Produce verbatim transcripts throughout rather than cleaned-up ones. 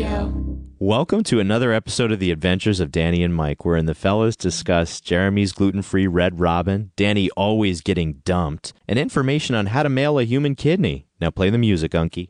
Radio. Welcome to another episode of The Adventures of Danny and Mike, wherein the fellows discuss Jeremy's gluten-free Red Robin, Danny always getting dumped, and information on how to mail a human kidney. Now play the music, Unky.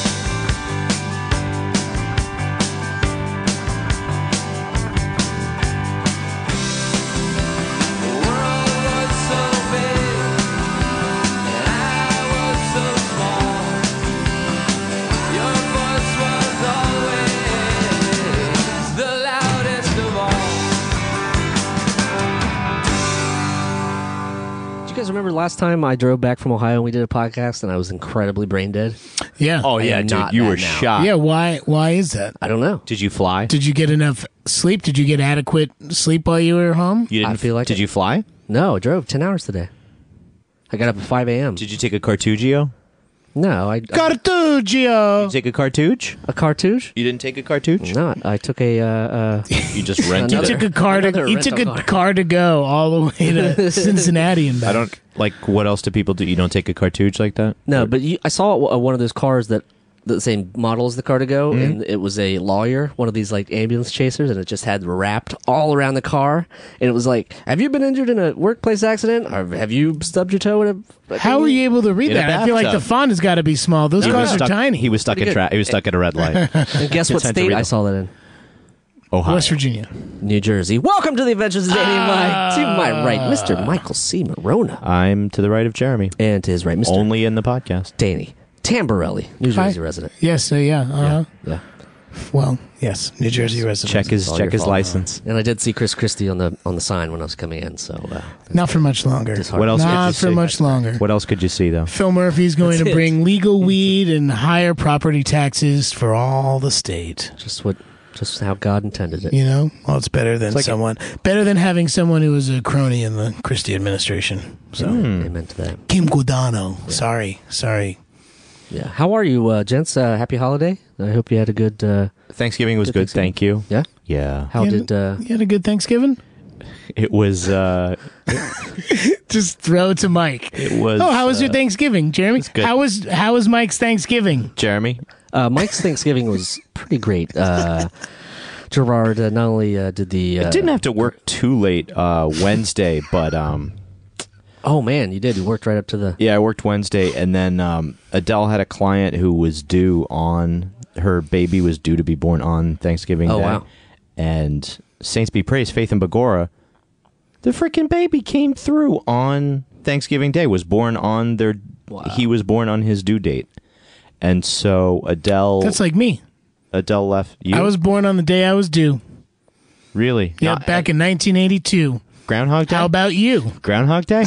Remember last time I drove back from Ohio and we did a podcast and I was incredibly brain dead? Yeah. Oh, yeah, dude, you were now. shocked. Yeah, why Why is that? I don't know. Did you fly? Did you get enough sleep? Did you get adequate sleep while you were home? You didn't, I feel like Did it. you fly? No, I drove ten hours today. I got up at five a.m. Did you take a Cartugio? No, I... Cartugio! Did you take a cartouche? A cartouche? You didn't take a cartouche? Not. I took a... Uh, uh, You just rented You Another- it? took a car to Another you took a rental car. car to go all the way to Cincinnati and back. I don't, like, what else do people do? You don't take a cartouche like that? no, Or- but you, I saw uh, one of those cars that... the same model as the car to go, Mm-hmm. and it was a lawyer, one of these like ambulance chasers, and it just had wrapped all around the car, and it was like, "Have you been injured in a workplace accident, or have you stubbed your toe in a?" How are you able to read In a that? I feel like the bathtub. font has got to be small. Those He cars was are stuck, tiny. He was stuck Pretty in tra- good. He was stuck at a red light. And guess what It's time to state read I them. saw that in? Ohio. West Virginia. New Jersey. Welcome to the Adventures of Danny and Mike. To my right, Mister Michael C. Morona, I'm to the right of Jeremy. and to his right, Mister Only in the podcast. Danny Tamborelli, New Hi. Jersey resident. Yes, uh, yeah. Uh-huh. Yeah. Well, yes, New Jersey resident. Check his It's all check your his fault. license. And I did see Chris Christie on the on the sign when I was coming in. So uh, Not for much longer. Just hard. What else could Not you for see? much longer. What else could you see though? Phil Murphy's going That's to it. bring legal weed and higher property taxes for all the state. just what, just how God intended it. You know, well, it's better than like- someone, better than having someone who was a crony in the Christie administration. So, Hmm. Amen to that. Kim Guadano. Sorry, sorry. Yeah. How are you, uh, gents? Uh, happy holiday. I hope you had a good. Uh, Thanksgiving was Good good. Thanksgiving. Thank you. yeah. Yeah. How You did? Uh, You had a good Thanksgiving? It was. uh Just throw it to Mike. It was. Oh, how was your uh, Thanksgiving, Jeremy? good. How was how was Mike's Thanksgiving? Jeremy? uh, Mike's Thanksgiving was pretty great. Uh, Gerard uh, not only uh, did the. Uh, It didn't have to work too late uh Wednesday, but um Oh man, you did. You worked right up to the. yeah, I worked Wednesday, and then um Adele had a client who was due on her baby was due to be born on Thanksgiving Oh, Day. wow. And Saints be praised, Faith and Begora, the freaking baby came through on Thanksgiving Day, was born on their Wow. he was born on his due date. And so Adele That's like me. Adele left you I was born on the day I was due. really Yeah, Not- back in nineteen eighty-two. Groundhog Day. How about you? Groundhog Day.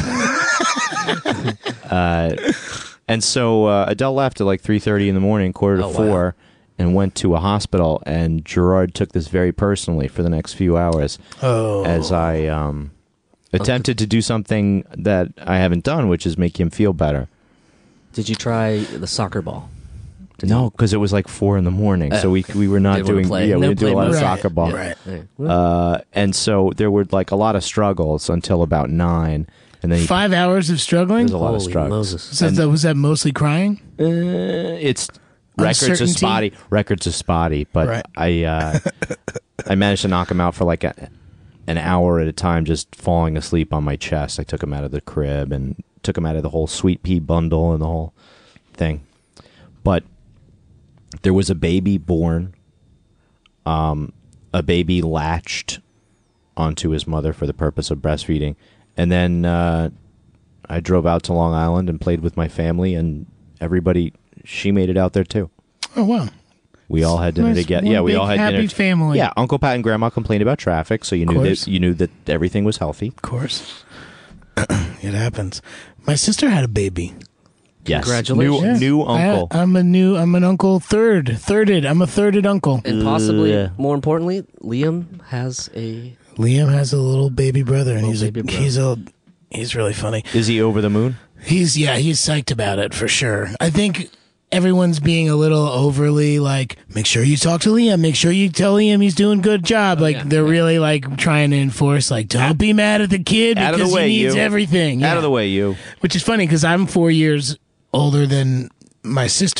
uh, and so uh, Adele left at like three thirty in the morning, quarter to Oh, wow. four, and went to a hospital. And Gerard took this very personally for the next few hours Oh, as I um, attempted to do something that I haven't done, which is make him feel better. Did you try the soccer ball? Did No, you- because it was like four in the morning, so Oh, we we were not Didn't wanna doing play. yeah we No didn't do a play lot of mode. soccer ball. Right. Hey, well, Uh, and so there were like a lot of struggles until about nine, and then he, five hours of struggling. there's a lot of holy struggles. Moses. So that, was that mostly crying? Uh, it's records are Uncertainty? spotty. Records are spotty, but Right. I uh, I managed to knock him out for like a, an hour at a time, just falling asleep on my chest. I took him out of the crib and took him out of the whole Sweet Pea bundle and the whole thing. But there was a baby born. Um, a baby latched onto his mother for the purpose of breastfeeding, and then uh, I drove out to Long Island and played with my family, and everybody. She made it out there too. Oh wow. We all had dinner Nice, together. one Yeah, we big all had happy dinner. family. Yeah, Uncle Pat and Grandma complained about traffic, so you knew course. that you knew that everything was healthy. Of course. It happens. My sister had a baby. Yes, Congratulations. new Yeah. new I- uncle. I'm a new. I'm an uncle third. Thirded. I'm a thirded uncle. And possibly, Ugh. more importantly, Liam has a. Liam has a little baby brother, and Little he's a, baby brother. he's a he's really funny. Is he over the moon? He's yeah, he's psyched about it for sure. I think everyone's being a little overly like, make sure you talk to Liam, make sure you tell Liam he's doing a good job. like yeah. they're really like trying to enforce like, don't be mad at the kid Out of the because way, he needs you. everything. Out Yeah. of the way, you. Which is funny because I'm four years older than my sister,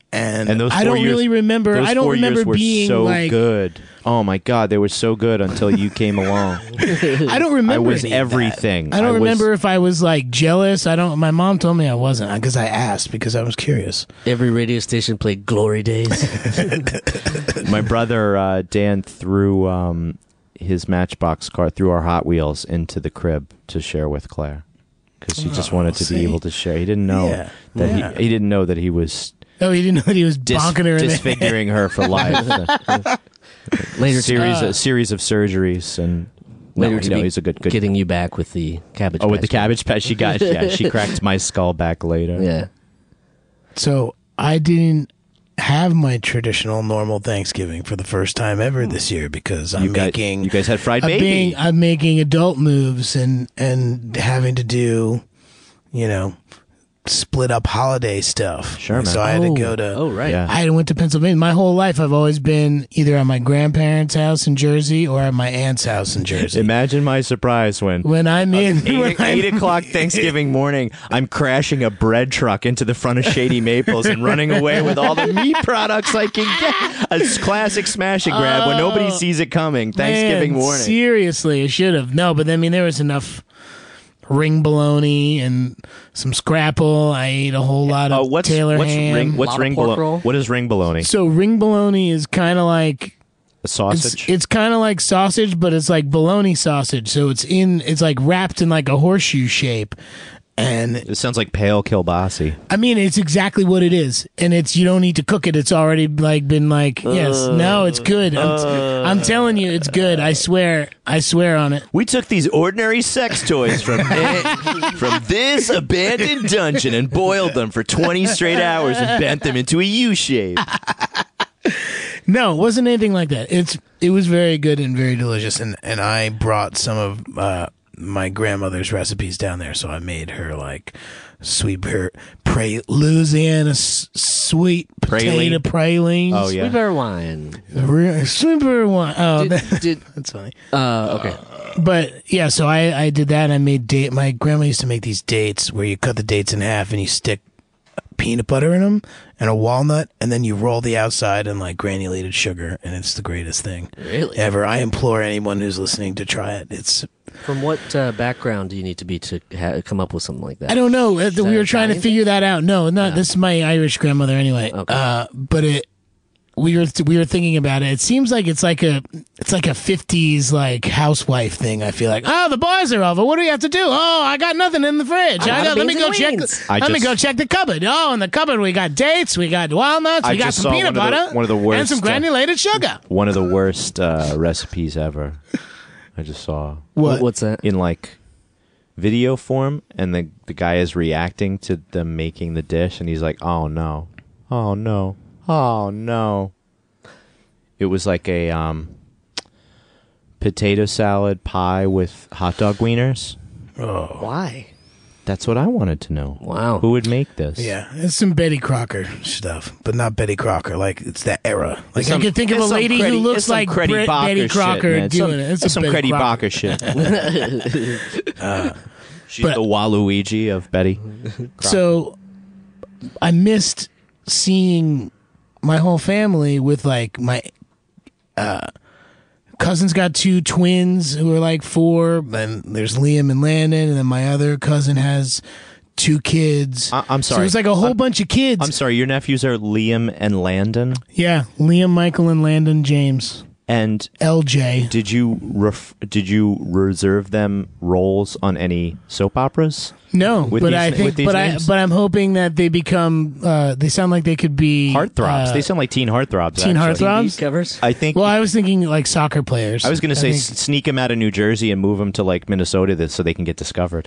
and, And those I four don't years- really remember. Those I don't four remember years were being so like. good. Oh my god, they were so good until you came along. I don't remember. I was any of that. everything. I don't I was- remember if I was like jealous. I don't. My mom told me I wasn't because I asked because I was curious. Every radio station played Glory Days. My brother uh, Dan threw um, his Matchbox car through our Hot Wheels into the crib to share with Claire because he just Oh, wanted to see? be able to share. He didn't know Yeah, that yeah. he he didn't know that he was Oh, he didn't know that he was dis- bonking her in the head. disfiguring her for life. Later, series uh, a series of surgeries and no, later you to know be he's a good good. getting you back with the cabbage. Oh, with the patch. cabbage patch, she got yeah, she cracked my skull back later. Yeah. So I didn't have my traditional normal Thanksgiving for the first time ever this year because I'm you guys, making you guys had fried I'm, baby. being, I'm making adult moves and and having to do, you know, split up holiday stuff. Sure, man. So I had oh, to go to. Oh, right. Yeah. I went to Pennsylvania. My whole life, I've always been either at my grandparents' house in Jersey or at my aunt's house in Jersey. Imagine my surprise when when I'm in, when eight, I'm- eight o'clock Thanksgiving morning, I'm crashing a bread truck into the front of Shady Maples and running away with all the meat products I can get. A classic smash and grab when nobody sees it coming. Thanksgiving Man, morning. Seriously, I should have. No, but I mean, there was enough ring bologna and some scrapple. I ate a whole lot of Oh, what's Taylor what's ham. ring? What's Lot of ring pork bologna? roll? What is ring bologna? So ring bologna is kind of like A it's, sausage. it's kind of like sausage, but it's like bologna sausage. So it's in it's like wrapped in like a horseshoe shape. And It sounds like pale kielbasi. I mean, it's exactly what it is, and it's you don't need to cook it. It's already like been like yes, no, it's good. I'm, t- I'm telling you, it's good. I swear, I swear on it. We took these ordinary sex toys from from this abandoned dungeon and boiled them for twenty straight hours and bent them into a U shape. No, it wasn't anything like that. It's it was very good and very delicious, and and I brought some of uh, my grandmother's recipes down there, so I made her like sweet her pra- Louisiana s- sweet potato praline. Oh yeah. Sweet bear wine. Re- super one. Oh, Did, that, did that's funny. uh okay. But yeah, so I I did that. And I made date. My grandma used to make these dates where you cut the dates in half and you stick peanut butter in them and a walnut, and then you roll the outside in like granulated sugar, and it's the greatest thing Really? ever. I implore anyone who's listening to try it. It's From what uh, background do you need to be to ha- come up with something like that? I don't know. Uh, Is we that were trying to Italian figure that out. No, not this is my Irish grandmother anyway. Okay. Uh, but it we were we were thinking about it. It seems like it's like a it's like a fifties like housewife thing. I feel like oh the boys are over. What do we have to do? Oh I got nothing in the fridge. A I lot got, of let me beans go and check. weens. The, I let me just- go check the cupboard. Oh in the cupboard we got dates. We got walnuts. I We got just some saw peanut one of the- butter. one of the and worst, some uh, granulated sugar. One of the worst uh, recipes ever. I just saw What? What's that? in like video form, and the the guy is reacting to them making the dish, and he's like, "Oh no, oh no, oh no." It was like a um, potato salad pie with hot dog wieners. Why? That's what I wanted to know. Wow. Who would make this? Yeah, it's some Betty Crocker stuff, but not Betty Crocker. Like it's that era. Like Some- I could think of a it's some lady Creddy- who it's looks some like Creddy Brit- Barker Betty shit, Crocker man. doing Some- it. It's It's some Betty Creddy Crocker. Barker shit. She's But- the Waluigi of Betty. So I missed seeing my whole family with like my uh, cousins got two twins who are like four. Then there's Liam and Landon, and then my other cousin has two kids. I- I'm So sorry. it's like a whole I'm- bunch of kids. I'm sorry, your nephews are Liam and Landon. yeah, Liam, Michael, and Landon James. And L J. did you ref- did you reserve them roles on any soap operas? No, With but these- I with think, these but I, names? but I'm hoping that they become. Uh, they sound like they could be Heartthrobs. uh, They sound like teen heartthrobs. teen actually. heartthrobs? These covers? I think. Well, I was thinking like soccer players. I was going to say think- s- sneak them out of New Jersey and move them to like Minnesota this, so they can get discovered.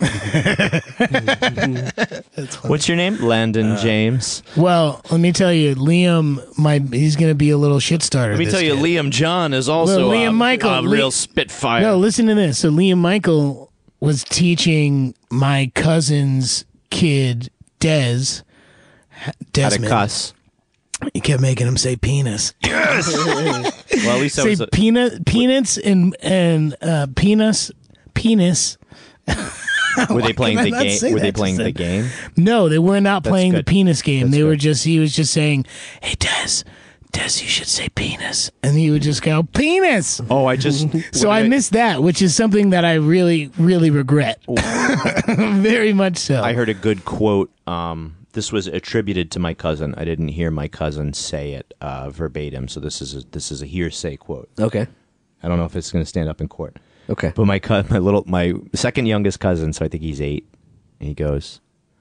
What's your name? Landon James. well, let me tell you, Liam, my he's going to be a little shit starter. Let me this tell you, kid. Liam John is also Well, Liam a, Michael, a Li- real spitfire. No, listen to this. So Liam Michael was teaching my cousin's kid Des. How to Desmond. cuss. He kept making him say penis. Well, at least that Say was a, peanut, peanuts, and and uh, penis, penis. Were they playing I the not game? say Were they that playing just the then? game? No, they were not That's playing good. the penis game. That's they were good. just, he was just saying, hey, Des, Des, you should say penis. And he would just go, penis. Oh, I just. So what I did missed that, which is something that I really, really regret. Very much so. I heard a good quote. Um, this was attributed to my cousin. I didn't hear my cousin say it uh, verbatim, so this is a, this is a hearsay quote. Okay. I don't know if it's going to stand up in court. Okay. But my co- my little my second youngest cousin, so I think he's eight. And he goes,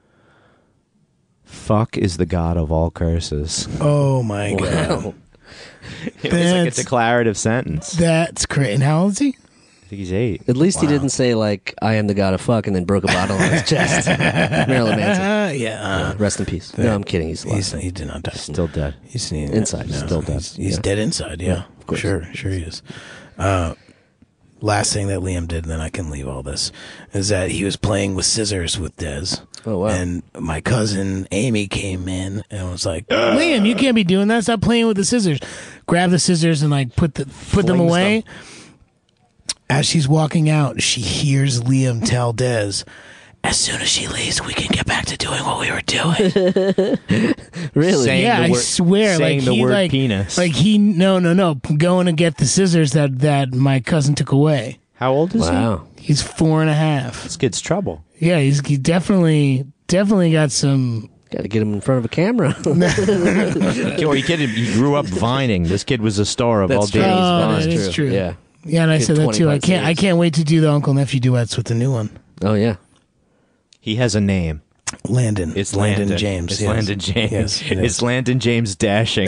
"Fuck is the god of all curses." Oh my god, Wow. It was like a That's- declarative sentence. that's great. And how old is he? I think he's eight. At least he Wow. didn't say like I am the god of fuck and then broke a bottle on his chest. Marilyn Manson. Uh, yeah, Rest in peace. No, I'm kidding. He's alive. he's, he did not die. Still dead. He's he, Inside, no, still dead. He's, he's Yeah. dead inside. Yeah, of course. sure, sure he is. Uh, last thing that Liam did, then I can leave all this, is that he was playing with scissors with Des. Oh, wow. And my cousin Amy came in and was like, "Liam, you can't be doing that. Stop playing with the scissors." Grab the scissors and like put the put them Flings away. them. As she's walking out, she hears Liam tell Des, "As soon as she leaves, we can get back to doing what we were doing." Really? Saying Yeah, the I word- swear. saying like the he word like penis. like he no no no going to get the scissors that that my cousin took away. How old is he? Wow. He's four and a half. This kid's trouble. Yeah, he's he definitely definitely got some. Got to get him in front of a camera. Or he, kid, he grew up vining. This kid was a star of all That's true. days. Oh, Vine. that is That's true. Yeah. Yeah, and I Get said that too. I twenty-five can't I series. can't wait to do the uncle nephew duets with the new one. Oh yeah. He has a name. Landon. It's Landon, James. It's yes. Landon James. Yes, it it's is. Landon James Dashing.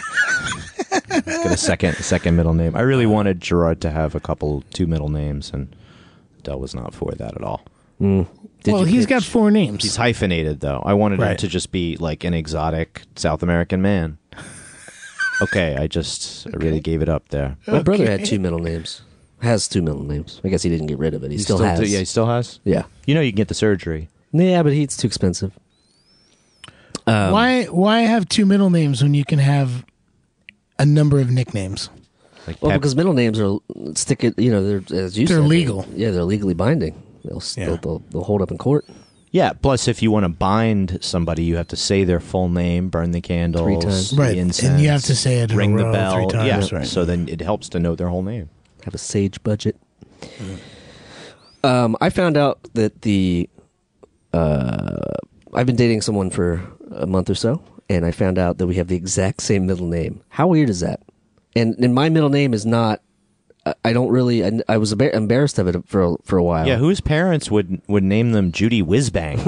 Got a second second middle name. I really wanted Gerard to have a couple two middle names, and Dell was not for that at all. Mm. Did Well, you he's pitch- got four names. He's hyphenated though. I wanted him Right. to just be like an exotic South American man. Okay, I just I really gave it up there. My brother Okay. had two middle names. Has two middle names. I guess he didn't get rid of it. He, He still, has. do- yeah, he still has. yeah. You know, you can get the surgery. Yeah, but he's too expensive. Um, why why have two middle names when you can have a number of nicknames? Like Well, Pep- because middle names are stick it. You know, they're as you They're said, legal. Yeah, they're legally binding. They'll, Yeah. they'll, they'll they'll hold up in court. yeah. Plus, if you want to bind somebody, you have to say their full name, burn the candles, Three times. the Right, and incense, you have to say it in a ring the row bell. three times, yeah, right. so then it helps to know their whole name. Have a sage budget. Um, I found out that the uh, I've been dating someone for a month or so, and I found out that we have the exact same middle name. How weird is that? And and my middle name is not. I- I don't really. I, I was embar- embarrassed of it for a- for a while. Yeah, whose parents would would name them Judy Whizbang?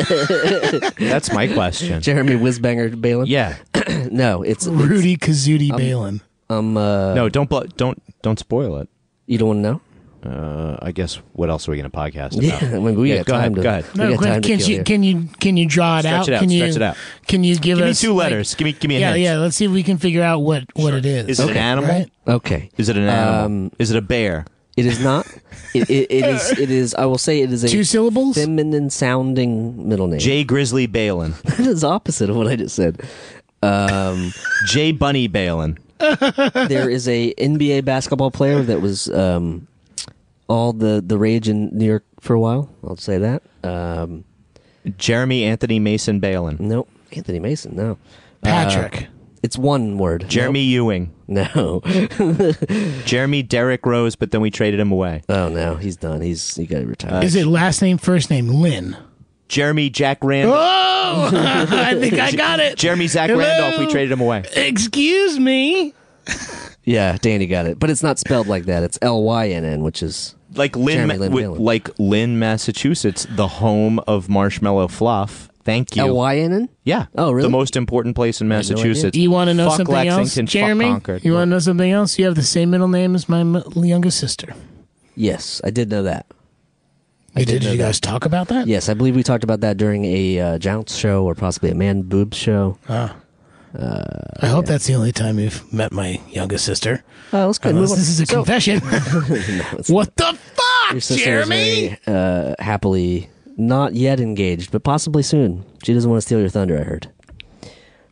That's my question. Jeremy Whizbanger Balin. Yeah, No, it's, it's Rudy Kazudi Balin. um. Uh, no, don't bl- don't don't spoil it. you don't want to know. Uh, I guess what else are we going to podcast about? Yeah, I mean, we Yeah, got go time ahead, to. go ahead. we No, got Glenn, time to can kill you here. can you can you draw it Stretch out? it out, Can you stretch it out. Can you give, Give me us two like- letters. give me give me a yeah, hint. yeah. Let's see if we can figure out what what it is. Is it an animal? Right? Okay. Is it an animal? Um, Is it a bear? It is not. It, it, it is. It is. I will say it is a Two syllables. feminine sounding middle name. J Grizzly Balin. That is opposite of what I just said. Um, J Bunny Balin. there is a N B A basketball player that was um, all the the rage in New York for a while. I'll say that. Um, Jeremy Anthony Mason Balin. nope. Anthony Mason. No. Patrick. It's one word. Jeremy Ewing. No. Jeremy Derrick Rose, but then we traded him away. Oh no, he's done. He's he got to retire. Is it last name first name Lynn? Jeremy Jack Randolph. Oh, I think I got it. Jeremy Zach Hello? Randolph, we traded him away. Excuse me. Yeah, Danny got it, but it's not spelled like that. It's L Y N N, which is Like Lynn, Jeremy Ma- Lynn wi- Balin. like Lynn, Massachusetts, the home of Marshmallow Fluff. Thank you. L Y N N. Yeah. Oh, really? The most important place in had no Massachusetts. You want to know Fuck something Lexington, else, Jeremy? Fuck Concord. You want to know something else? You have the same middle name as my m- youngest sister. Yes, I did know that. You did did? know Did you that. guys talk about that? Yes, I believe we talked about that during a uh, Jounce show or possibly a Man Boobs show. Ah. I hope that's the only time you've met my youngest sister. Oh, let's go. Unless Move on. this is a So- confession. No, it's What the fuck, Your sister Jeremy? is very uh, happily not yet engaged, but possibly soon. She doesn't want to steal your thunder. I heard.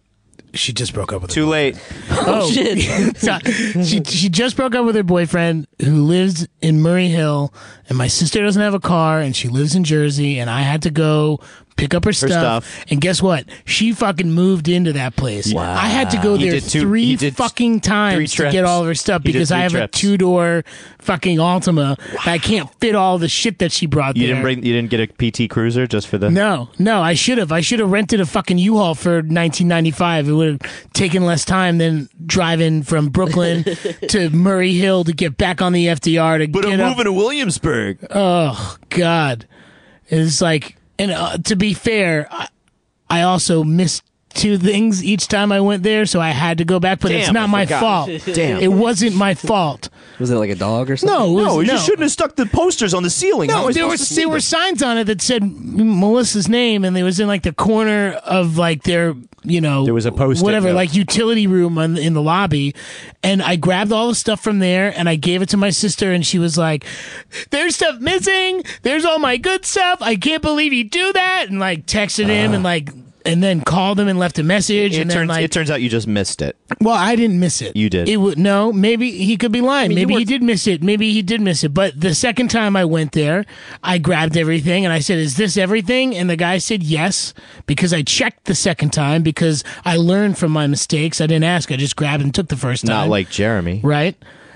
she just broke up with Too her late. Oh, shit. So, she she just broke up with her boyfriend who lives in Murray Hill, and my sister doesn't have a car, and she lives in Jersey, and I had to go pick up her stuff, stuff. and guess what? She fucking moved into that place. Wow. I had to go He there did two- three he did fucking times three to trips. get all of her stuff He did because I three have trips. a two door fucking Altima. I can't fit all the shit that she brought You there. didn't bring. You didn't get a P T Cruiser just for the. No, no, I should have. I should have rented a fucking U-Haul for nineteen ninety-five. It would have taken less time than driving from Brooklyn to Murray Hill to get back on the F D R to But get I'm up. moving to Williamsburg. Oh God, it's like, and uh, to be fair, I, I also missed two things each time I went there, so I had to go back. But it's Damn, not I my forgot. fault. Damn. It wasn't my fault. Was it like a dog or something? No, it was, No, you no. shouldn't have stuck the posters on the ceiling. How am No, I there supposed was to see there were them? signs on it that said Melissa's name, and they was in like the corner of like their, you know, There was a Post-it whatever, note. like utility room on, in the lobby, and I grabbed all the stuff from there and I gave it to my sister, and she was like, "There's stuff missing. There's all my good stuff. I can't believe you do that," and like texted him and like. And then called him and left a message. It and then turns, like, it turns out you just missed it. well, I didn't miss it. You did. It would no. Maybe he could be lying. mean, you maybe he worked- did miss it. Maybe he did miss it. But the second time I went there, I grabbed everything and I said, "Is this everything?" And the guy said yes, because I checked the second time because I learned from my mistakes. I didn't ask. I just grabbed and took the first time. Not like Jeremy. right.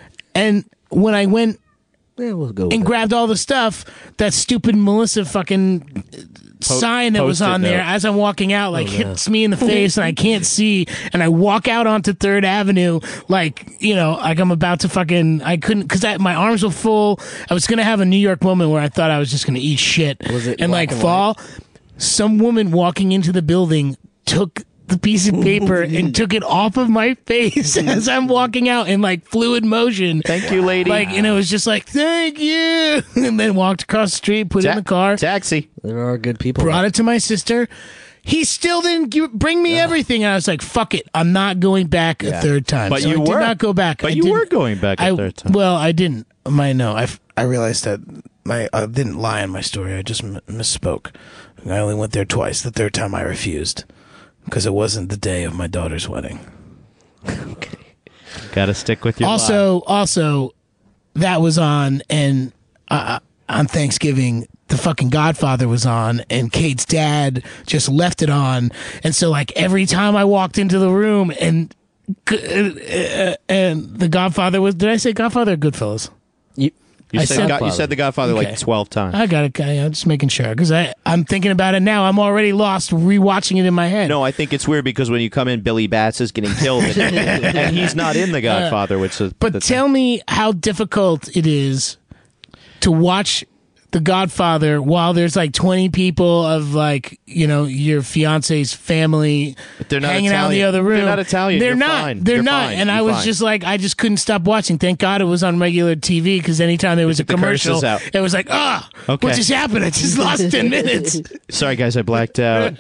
And when I went Yeah, we'll go. With and it. grabbed all the stuff, that stupid Melissa fucking sign that was Post-it on there note. as I'm walking out, like hits me in the face and I can't see, and I walk out onto Third Avenue, like, you know, like I'm about to fucking, I couldn't, cause I, my arms were full. I was gonna have a New York moment where I thought I was just gonna eat shit Was it and black like and fall. Some woman walking into the building took the piece of paper and took it off of my face as I'm walking out in like fluid motion. Thank you, lady. Like, and it was just like, "Thank you," and then walked across the street, put it in Ta- the car, Taxi. There are good people. brought it to my sister. He still didn't give, bring me everything. And I was like, "Fuck it, I'm not going back a Yeah. third time." But So you I did were. not go back. But I you didn't- were going back a I, third time. Well, I didn't. My no, I, f- I realized that my I didn't lie in my story. I just m- misspoke. I only went there twice. The third time I refused because it wasn't the day of my daughter's wedding. Got to stick with your lie. Also, also, that was on, and uh, on Thanksgiving, the fucking Godfather was on, and Kate's dad just left it on, and so like every time I walked into the room, and uh, uh, and the Godfather was, did I say Godfather or Goodfellas? You, You I said, said- God, you said the Godfather Okay. like twelve times. I got it. I'm just making sure because I I'm thinking about it now. I'm already lost rewatching it in my head. No, I think it's weird because when you come in, Billy Batts is getting killed, and, and he's not in the Godfather, which is. But the- tell me how difficult it is to watch The Godfather while there's like twenty people of like, you know, your fiance's family But they're not hanging out in the Italian. other room. They're not Italian. They're You're not. fine. They're You're not. fine. And I You're was fine. just like, I just couldn't stop watching. Thank God it was on regular T V because anytime there was a took the commercial, curses out. it was like, ah, Okay. what just happened? I just lost ten minutes. Sorry, guys, I blacked out.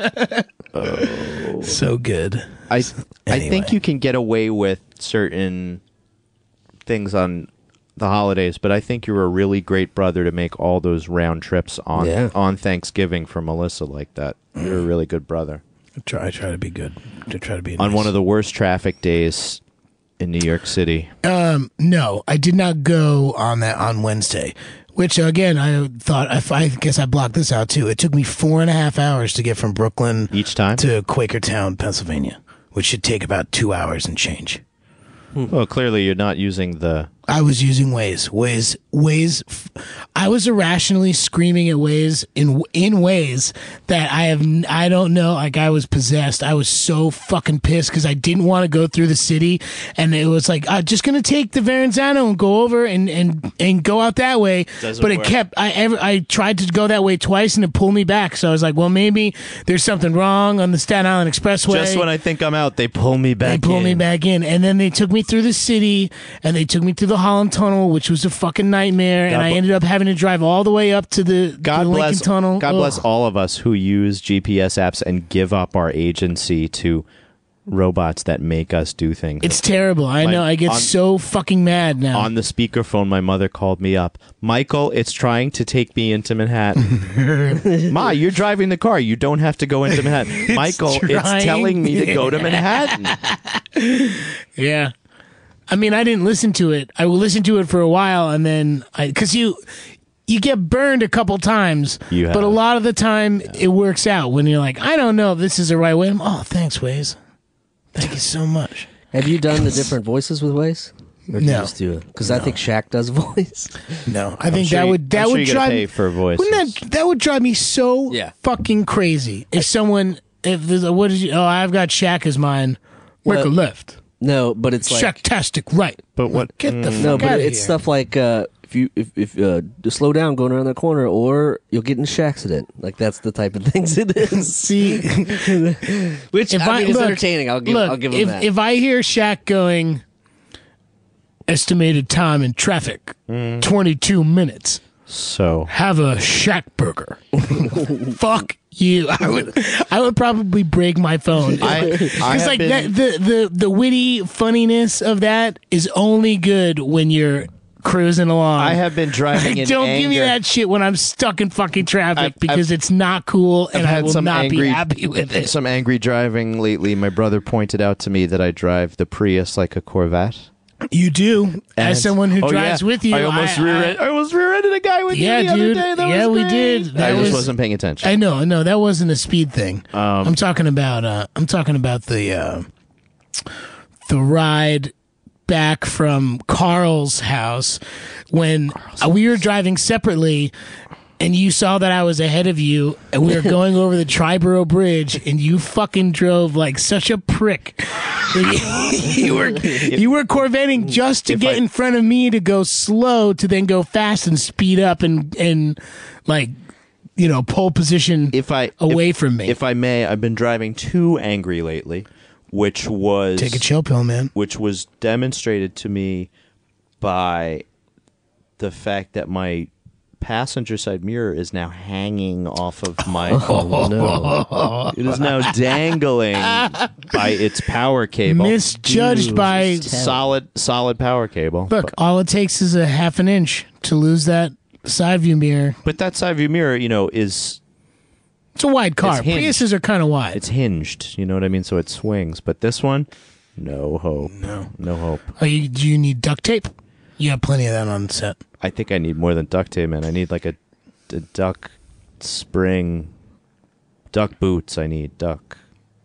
So good. I I Anyway. think you can get away with certain things on the holidays, but I think you're a really great brother to make all those round trips on Yeah. on Thanksgiving for Melissa like that. You're a really good brother. I try, I try to be good. I try to be On nice. one of the worst traffic days in New York City. Um, no, I did not go on that on Wednesday. Which again, I thought if I guess I blocked this out too. It took me four and a half hours to get from Brooklyn Each time? to Quakertown, Pennsylvania, which should take about two hours and change. Well, clearly you're not using the I was using Waze. Waze. Waze. I was irrationally screaming at Waze in in ways that I have. n- I don't know. Like I was possessed. I was so fucking pissed because I didn't want to go through the city, and it was like I'm just gonna take the Verrazano and go over and and and go out that way. Doesn't but it work. kept. I ever. I tried to go that way twice, and it pulled me back. So I was like, well, maybe there's something wrong on the Staten Island Expressway. just when I think I'm out, they pull me back. They pulled me in. back in, and then they took me through the city, and they took me through the Holland Tunnel, which was a fucking nightmare. God and I bl- ended up having to drive all the way up to the, God the Lincoln bless. Tunnel. God bless Ugh. all of us who use G P S apps and give up our agency to robots that make us do things. It's terrible. I My- know. I get on- so fucking mad now. On the speakerphone, my mother called me up. Michael, it's trying to take me into Manhattan. Ma, you're driving the car. You don't have to go into Manhattan. Michael, trying. it's telling me to go to Manhattan. Yeah. I mean, I didn't listen to it. I will listen to it for a while, and then I because you you get burned a couple times, You but a have. lot of the time it works out when you're like, I don't know if this is the right way. I'm, oh, thanks, Waze. Thank you so much. Have you done the different voices with Waze? Or do you No. just do it? Because I think Shaq does a voice. No, I think sure that you- would that I'm sure would you gotta drive pay for voices. Wouldn't that that would drive me so Yeah. fucking crazy if someone if there's a what is you oh I've got Shaq as mine, work Well, a left, No, but it's like Shaq-tastic right. But what? Get the mm, fuck no, but out of it's here. stuff like uh, if you if if uh, just slow down going around that corner, or you'll get in an accident. Like that's the type of things it is. See, Which if I I mean, it's look, entertaining. I'll give look, I'll give him if that. if I hear Shaq going, estimated time in traffic, Mm. twenty-two minutes. So Have a Shaq burger. Fuck you. I would I would probably break my phone. I, I It's have like been, that, the, the the witty funniness of that is only good when you're cruising along. I have been driving in Don't anger. give me that shit when I'm stuck in fucking traffic I've- because it's not cool and I've I had will some not angry, be happy with it. Some angry driving lately. My brother pointed out to me that I drive the Prius like a Corvette. You do, And- as someone who Oh, drives yeah. with you. I almost I, rear I, almost rear-ended a guy with Yeah, you the dude. other day. That Yeah, was we great. did. That I just was- wasn't paying attention. I know, no, that wasn't a speed thing. Um, I'm talking about. Uh, I'm talking about the uh, the ride back from Carl's house when uh, we were driving separately, and you saw that I was ahead of you, and we were going over the Triborough Bridge, and you fucking drove like such a prick. you were you were Corvetting just to If get I- in front of me to go slow to then go fast and speed up and and like you know pole position if I away if, from me. if I may, I've been driving too angry lately, which was Take a chill pill, man. which was demonstrated to me by the fact that my passenger side mirror is now hanging off of my oh no! it is now dangling by its power cable. Misjudged Dude, by just tell. solid solid power cable. look. But, All it takes is a half an inch to lose that side view mirror. but that side view mirror, you know, is It's a wide car. It's hinged. Priuses are kind of wide. it's hinged, you know what I mean? So it swings. But this one, no hope. No. No hope. Oh, you, do you need duct tape? You have plenty of that on set. I think I need more than duct tape, man. I need like a, a duck spring, duck boots. I need duck.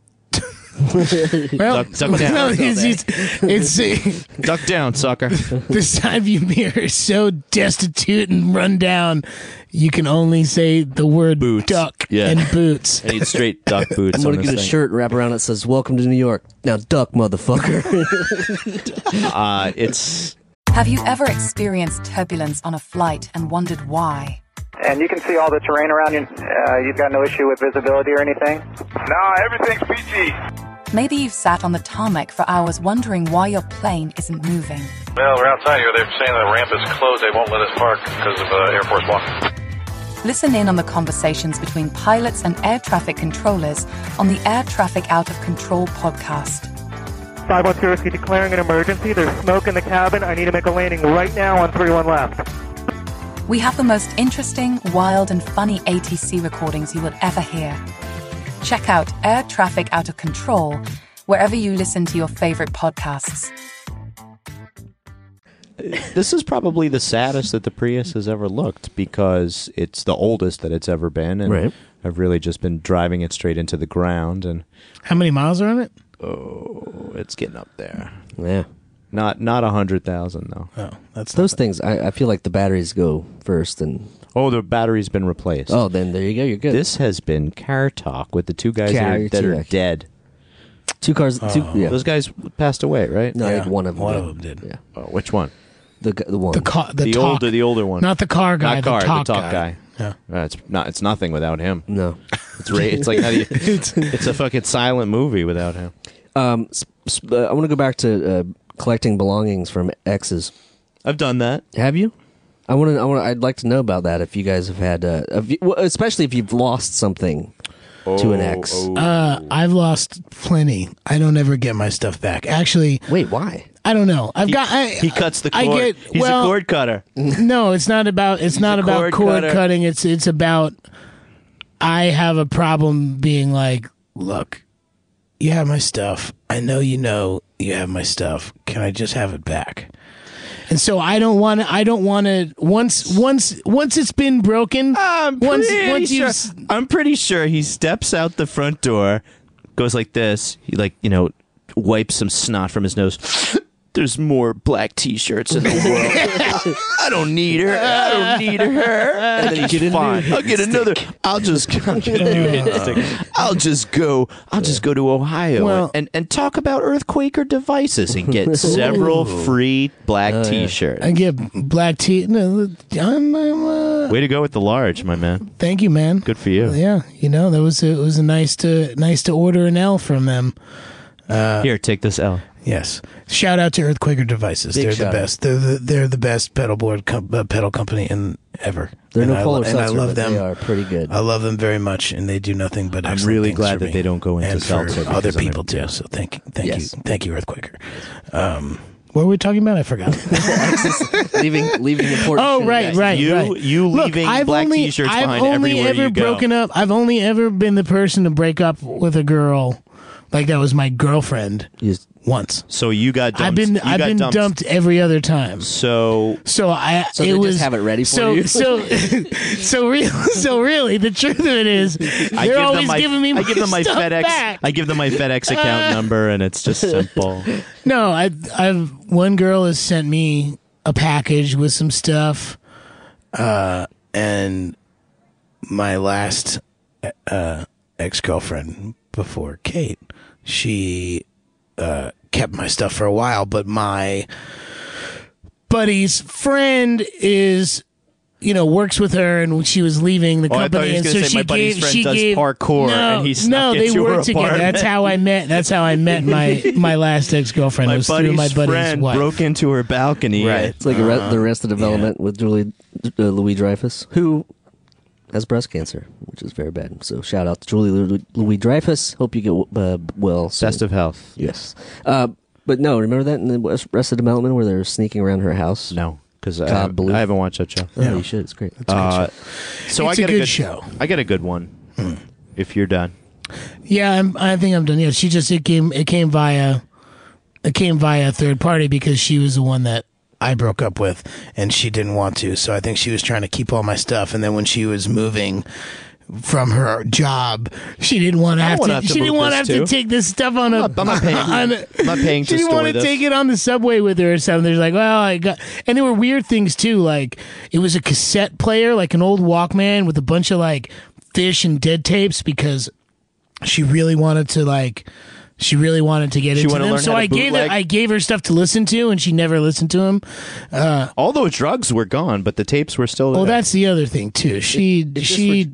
Well, Duck- duck down. no, it's, it's, it's Duck down, sucker. the side view mirror is so destitute and run down. You can only say the word Boots. duck Yeah. and boots. I need straight duck boots. I'm on gonna this get a thing. shirt and wrap around it that says "Welcome to New York." Now, duck, motherfucker. Uh, it's Have you ever experienced turbulence on a flight and wondered why? And you can see all the terrain around you. Uh, you've got no issue with visibility or anything? No, everything's peachy. Maybe you've sat on the tarmac for hours wondering why your plane isn't moving. Well, we're outside here. They're saying the ramp is closed. They won't let us park because of uh, Air Force One. Listen in on the conversations between pilots and air traffic controllers on the Air Traffic Out of Control podcast. five one zero, declaring an emergency. There's smoke in the cabin. I need to make a landing right now on three one left. We have the most interesting, wild, and funny A T C recordings you will ever hear. Check out Air Traffic Out of Control wherever you listen to your favorite podcasts. this is probably the saddest that the Prius has ever looked because it's the oldest that it's ever been, and Right. I've really just been driving it straight into the ground, and How many miles are on it? oh, it's getting up there. Yeah. Not not a hundred thousand though. Oh, that's Those things, I, I feel like the batteries go first, and Oh, the battery's been replaced. oh, then there you go, you're good. This has been car talk with the two guys that are, that are Car talk. dead. two cars, two, yeah. Those guys passed away, right? no, I Yeah, think one of them. one did. of them did. Yeah, Oh, which one? the gu- the one. the car, the, The talk, older, the older one. not the car guy, Not car, the talk, the talk guy. Yeah. Uh, it's not. It's nothing without him. no. It's ra- It's like how do you, it's a fucking silent movie without him. Um, sp- sp- uh, I want to go back to uh, collecting belongings from exes. I've done that. Have you? I want to. I want. I'd like to know about that. If you guys have had, uh, if you, well, especially if you've lost something to an ex? Uh, I've lost plenty. I don't ever get my stuff back. Actually, Wait, why? I don't know. I've He, got. I, he cuts the I cord. get- He's well, a cord cutter. No, it's not about. It's not a about cord cord cutter. cutting. It's it's about. I have a problem being like, look, you have my stuff. I know you know you have my stuff. Can I just have it back? And so I don't want to. I don't want to. Once once once it's been broken. I'm once pretty once sure. you've s- I'm pretty sure he steps out the front door, goes like this. He like you know wipes some snot from his nose. There's more black T-shirts in the world. I don't need her. I don't need her. And then he's fine. I'll get another. I'll just. I'll get a new hit stick. I'll just go. I'll just go to Ohio Well- and, and talk about Earthquaker devices and get several free black T-shirts. I get black tea. No, I'm, I'm, uh, Way to go with the large, my man. thank you, man. Good for you. Yeah, you know that was a, it was a nice to nice to order an L from them. Here, take this L. Yes. Shout out to Earthquaker Devices. Big they're the shout out. best. They're the they're the best pedal board com- uh, pedal company in ever. They're and no I, polar lo- and I seltzer, love but them. they are pretty good. I love them very much, and they do nothing but. I'm excellent really things glad for that me. they don't go into and seltzer for other because I'm people a- too. yeah. So thank thank Yes. you thank you Earthquaker. Um, what were we talking about? I forgot. leaving leaving important. Oh shit. right, right, You- right. you Look, leaving I've black only, t-shirts I've behind only everywhere ever you go. broken up. I've only ever been the person to break up with a girl, like that was my girlfriend You just- once. So you got dumped. I've been you I've got been dumped. dumped. every other time. So So I So it they just was have it ready for so, you? So so real so really the truth of it is I they're give always them my, giving me I give them my stuff FedEx. back. I give them my FedEx account number, and it's just simple. No, I I've one girl has sent me a package with some stuff, uh, and my last uh, ex girlfriend before Kate, she uh, kept my stuff for a while, but my buddy's friend is. You know, works with her, and she was leaving the Oh, I thought company, you and was so gonna say she my buddy's gave. friend She does gave parkour, no, and he snuck no, they into her worked together. apartment. That's how I met. That's how I met my my last ex girlfriend. My was through buddy's, my buddy's friend wife. broke into her balcony. Right. It's like Arre- the Arrested Development with Julie uh, Louis Dreyfus, who has breast cancer, which is very bad. So shout out to Julie Louis Dreyfus. Hope you get uh, well soon. Best of health. Yes. Uh, but no, remember that in the Arrested Development where they're sneaking around her house? No, because Cobb I, Bluth. I haven't watched that show. Oh, Yeah. you should. It's great. Uh, so It's I a got good good show. I got a good one. If you're done, Yeah, I'm, I think I'm done. Yeah, she just it came it came via it came via a third party because she was the one that I broke up with, and she didn't want to. So I think she was trying to keep all my stuff, and then when she was moving from her job, she didn't want to have wanna to. have to She didn't move want to this have to too. take this stuff on a. I'm not- I'm not paying- on a- I'm not paying She to didn't store want to this. take it on the subway with her or something. There's like, well, I got, and there were weird things too. Like it was a cassette player, like an old Walkman with a bunch of like Fish and Dead tapes because she really wanted to like. She really wanted to get She into wanted to them, learn so how to I gave her bootleg? I gave her stuff to listen to, and she never listened to them. all those drugs were gone, but the tapes were still there. Well, that's the other thing too. She she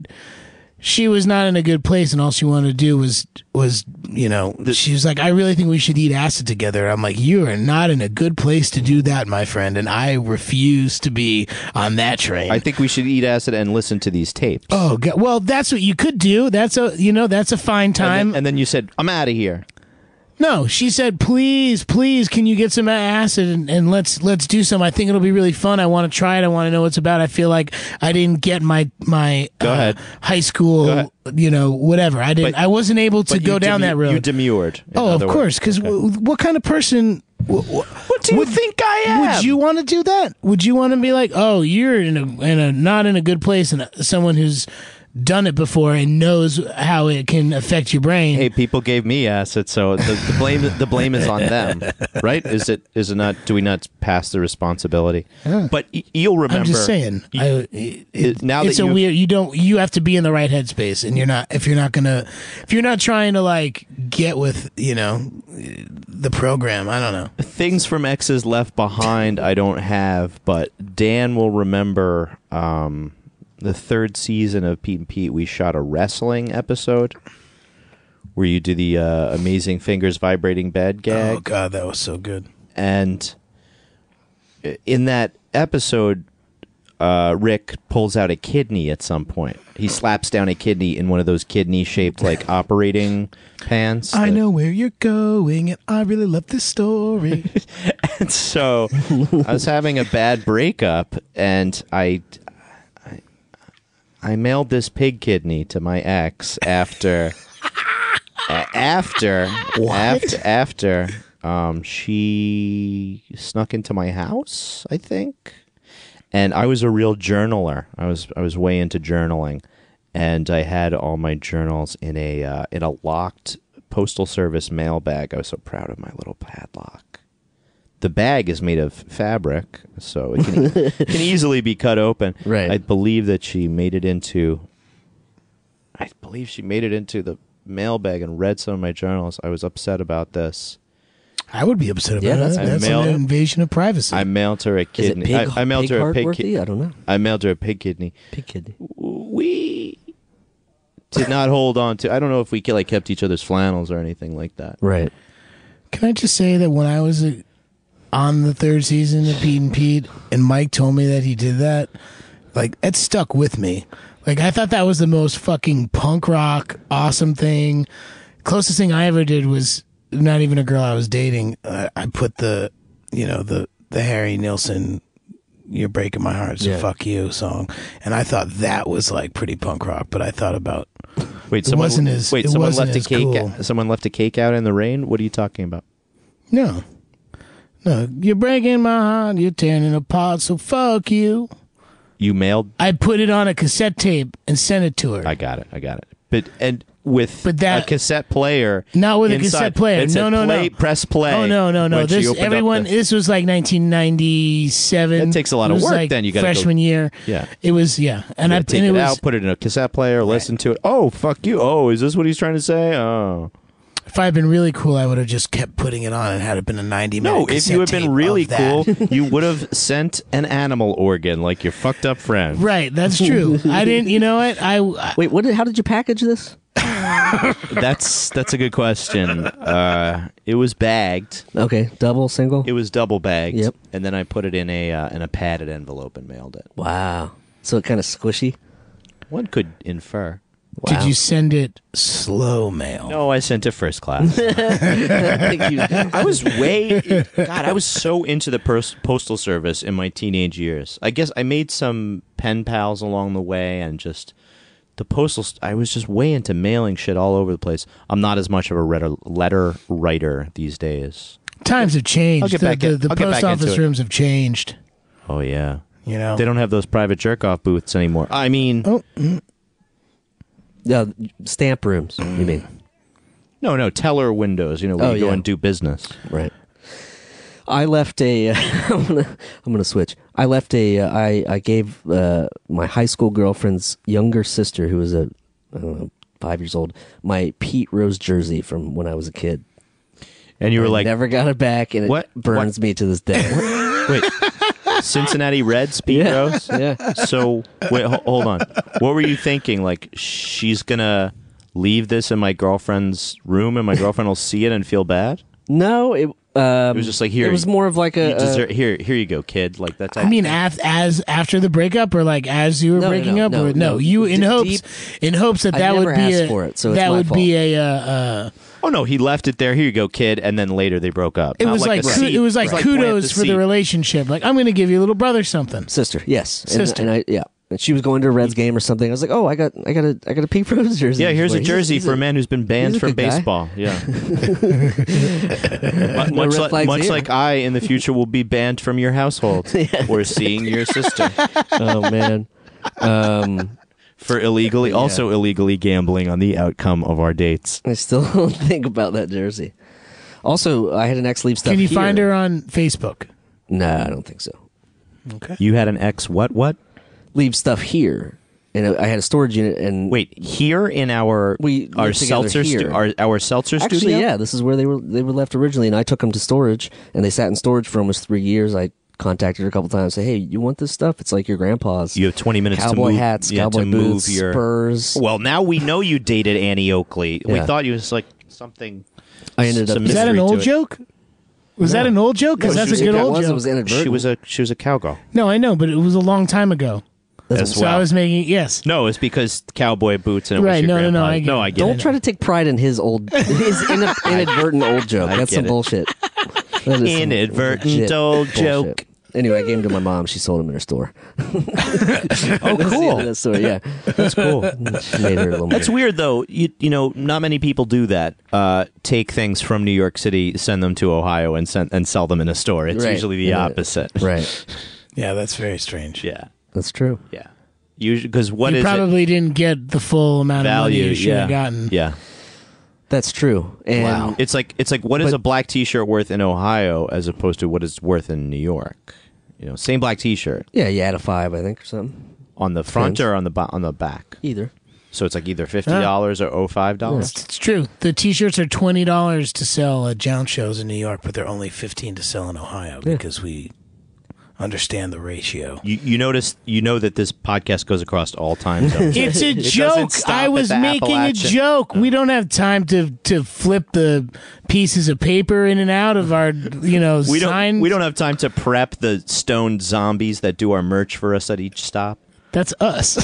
she was not in a good place, and all she wanted to do was was you know she was like, I really think we should eat acid together. I'm like, you are not in a good place to do that, my friend, and I refuse to be on that train. I think we should eat acid and listen to these tapes. oh God. Well, that's what you could do. That's a you know that's a fine and, time. then, and then you said, "I'm out of here." No, she said, "Please, please, can you get some acid and, and let's let's do some. I think it'll be really fun. I want to try it. I want to know what it's about. I feel like I didn't get my my Go uh, ahead. high school, Go ahead. you know, whatever. I didn't. But- I wasn't able to But go you down demu- that road. You demurred. in oh, of other course, words. because Okay. w- what kind of person? W- w- What do you think I am? Would you want to do that? Would you want to be like, oh, you're in a in a not in a good place, and someone who's done it before and knows how it can affect your brain? Hey, people gave me acid, so the, the blame the blame is on them, right? Is it is it not? Do we not pass the responsibility? But y- you'll remember. I'm just saying. y- I, it, it- now that it's a you've- weird. You don't. You have to be in the right headspace, and you're not. If you're not gonna, if you're not trying to like get with, you know, the program. I don't know. things from exes left behind. I don't have, but Dan will remember. Um, the third season of Pete and Pete, we shot a wrestling episode where you do the uh, amazing fingers vibrating bed gag. Oh God, that was so good. And in that episode, uh, Rick pulls out a kidney at some point. He slaps down a kidney in one of those kidney-shaped like operating pans. I that- know where you're going, and I really love this story. And so I was having a bad breakup, and I, I, I mailed this pig kidney to my ex after, a- after, after, after, um, she snuck into my house, I think. And I was a real journaler. I was I was way into journaling, and I had all my journals in a uh, in a locked postal service mail bag. I was so proud of my little padlock. The bag is made of fabric, so it can, e- can easily be cut open. Right. I believe that she made it into. I believe she made it into the mail bag and read some of my journals. I was upset about this. I would be upset about Yeah, that. that's- That's I mailed- an invasion of privacy. I mailed her a Is it kidney. pig, I, I mailed pig her a heart pig. worthy? Ki- I don't know. I mailed her a pig kidney. Pig kidney. We did not hold on to. I don't know if we like kept each other's flannels or anything like that. Right. Can I just say that when I was uh, on the third season of Pete and Pete, and Mike told me that he did that, like, that stuck with me. Like, I thought that was the most fucking punk rock, awesome thing. Closest thing I ever did was not even a girl I was dating. Uh, I put the, you know, the the Harry Nilsson "You're Breaking My Heart, So Yeah. Fuck You" song, and I thought that was like pretty punk rock. But I thought about Wait, It someone wasn't as- wait, it someone wasn't left a as cake. cool. Someone left a cake out in the rain. What are you talking about? no, no, "You're breaking my heart, you're tearing it apart, so fuck you." You mailed. I put it on a cassette tape and sent it to her. I got it. I got it. But and with But that- a cassette player, Not with a inside, cassette player. it said No, no, play, no. Press play. Oh no, no, no! when she This opened up everyone. the- This was like nineteen ninety-seven. That takes a lot It of was work, like then. You gotta freshman go- year. Yeah. it was. Yeah, and You I gotta take and it, it was. out, put it in a cassette player, listen to it. Oh, fuck you. Oh, is this what he's trying to say? Oh. If I had been really cool, I would have just kept putting it on and had it been a ninety minute. No, if you had cassette been tape really of that. cool, you would have sent an animal organ like your fucked up friend. Right, that's true. I didn't. You know what? I, I Wait, what? Did, how did you package this? That's that's a good question. Uh, it was bagged. Okay, double, single. It was double bagged. Yep. And then I put it in a uh, in a padded envelope and mailed it. Wow. So it kind of squishy. One could infer. Wow. did you send it slow mail? No, I sent it first class. Thank you. I was way God, I was so into the pers- postal service in my teenage years. I guess I made some pen pals along the way, and just the postal. St- I was just way into mailing shit all over the place. I'm not as much of a letter, letter writer these days. Times have changed. I'll get the back the, in- the I'll get post back into office it. rooms have changed. Oh yeah, You know, they don't have those private jerk off booths anymore. I mean, Oh, mm, Yeah, stamp rooms. You mean? no, no teller windows. You know, where Oh, you go yeah. and do business. Right. I left a. I'm gonna. I'm gonna switch. I left a. Uh, I I gave uh, my high school girlfriend's younger sister, who was a, I don't know, five years old, my Pete Rose jersey from when I was a kid. And you were I like, never got it back, and it What? burns me to this day. wait, Cincinnati Reds, Pete Yeah. Rose. Yeah. So wait, ho- hold on. What were you thinking? Like, she's gonna leave this in my girlfriend's room, and my girlfriend will see it and feel bad? No, it. Um, It was just like, here. It was more of like a. You a- deserve, here, here you go, kid. Like that's. I mean, af- as after the breakup, or like as you were No, no, breaking no, up, no, or no, no. you in D- hopes, deep- in hopes that I that never would be asked a, for it, so it's that my would fault. be a. Uh, uh, oh no, he left it there. Here you go, kid. And then later they broke up. it Not was like, like, a ku- seat. it was like It's kudos plant the for the seed. relationship. Like, I'm going to give your little brother something. sister. Yes, and, Sister. And I, yeah, and she was going to a Reds game or something. I was like, oh, I got, I got a, I got a Pete Rose jersey. Yeah, here's a She's like, jersey he's- for a he's man who's been banned he's a from good guy. baseball. Yeah. Mu- No much red like, flags much here. like I in the future will be banned from your household. We're seeing your sister Oh man. Um, for illegally, also illegally gambling on the outcome of our dates. I still don't think about that jersey. Also, I had an ex leave stuff. Can you here. find her on Facebook? No, I don't think so. Okay. You had an ex what what? Leave stuff here, and I had a storage unit. And Wait, here in our We our lived together seltzer stu- here. our our seltzer actually, studio? yeah, this is where they were. They were left originally, and I took them to storage, and they sat in storage for almost three years. I contacted her a couple times, say, "Hey, you want this stuff? It's like your grandpa's. You have twenty minutes cowboy to move hats, yeah, cowboy to boots, move your Spurs." Well, now we know you dated Annie Oakley. We Yeah. thought you was like something I ended up. some Is that an mystery to old it. joke? Was No. that an old joke? Because No, that's she a was- good it old was, joke. It was inadvertent. She was a she was a cowgirl. No, I know, but it was a long time ago. As So well. I was making yes. No, it's because cowboy boots and it Right, was your no, no, no, grandpa. I get no, it. I get Don't it. try to take pride in his old, his in, inadvertent old joke. I That's get some it. bullshit. That is some Inadvertent legit old bullshit. joke. Anyway, I gave him to my mom. She sold him in her store. Oh, cool. That story, yeah. That's cool. She made her a little That's money. weird, though. You you know, not many people do that. Uh, take things from New York City, send them to Ohio, and send and sell them in a store. It's Right. usually the Yeah. opposite. Right. Yeah, that's very strange. Yeah. That's true. Yeah. Usually, because what you is probably didn't get the full amount it? of money Value? you should Yeah. have gotten. Yeah. That's true. And It's like it's like what is But- a black T-shirt worth in Ohio as opposed to what it's worth in New York? You know, same black T-shirt yeah, you add a five, I think, or something. on the front Depends. or on the bo- on the back. Either. So it's like either fifty dollars or oh five dollars. It's, it's true. The T-shirts are twenty dollars to sell at Jounce shows in New York, but they're only fifteen to sell in Ohio Yeah. because we understand the ratio. You you notice you know that this podcast goes across all time zones. It's a It doesn't joke. stop I at was the making a Appalachian- joke. We don't have time to to flip the pieces of paper in and out of our, you know, We don't signs. we don't have time to prep the stoned zombies that do our merch for us at each stop. That's us.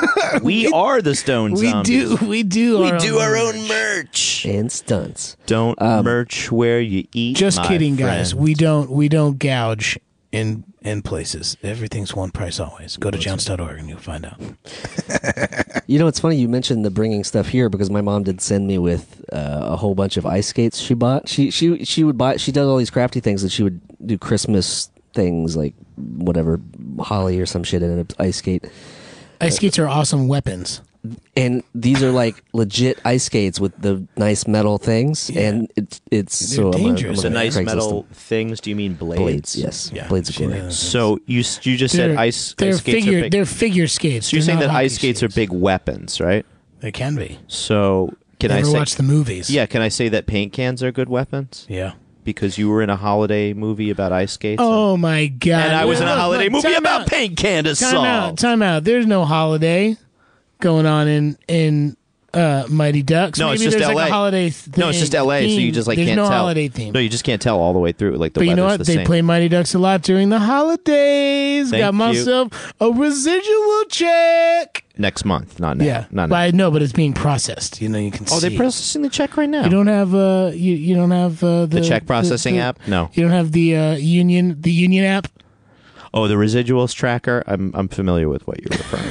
We are the stoned we zombies. do. We do. We our do own our merch. own merch. And stunts. Don't merch where you eat. Just my kidding, guys. friend. We don't. We don't gouge in in places. Everything's one price always. Go to jounce dot org and you'll find out. You know, it's funny you mentioned the bringing stuff here because my mom did send me with uh, a whole bunch of ice skates she bought. She she she would buy. She does all these crafty things that she would do Christmas things like whatever holly or some shit in an ice skate. Ice skates are awesome weapons. And these are like legit ice skates with the nice metal things, Yeah. and it's it's so I'm gonna- dangerous. I'm The gonna nice Craigslist metal them. things. Do you mean blades? blades. Yes, Yeah. blades of She glory. knows. So you s- you just said They're- ice, They're ice skates figure. are big. They're figure skates. So you're They're saying not that hockey ice skates are big weapons, right? They can be. So can You I ever say? watch the movies? Yeah, can I say that paint cans are good weapons? Yeah. Because you were in a holiday movie about ice skates. Oh my god! and I was in a Look, holiday look, movie time about out. paint can Time assault. out. Time out. There's no holiday going on in in uh, Mighty Ducks. No, Maybe it's just there's L A. like a holiday. Th- No, it's just L A, so you theme. just like there's can't no tell. holiday theme. No, you just can't tell all the way through. Like the But you know weather's what? the They same. play Mighty Ducks a lot during the holidays. Thank Got you. myself a residual check. next month, not now. Yeah, not but now. I know, but it's being processed. You know, you can Oh, see. they're processing the check right now. You don't have uh, you you don't have uh, the, the check processing the- app? No. You don't have the uh, union the union app. Oh, the residuals tracker. I'm I'm familiar with what you're referring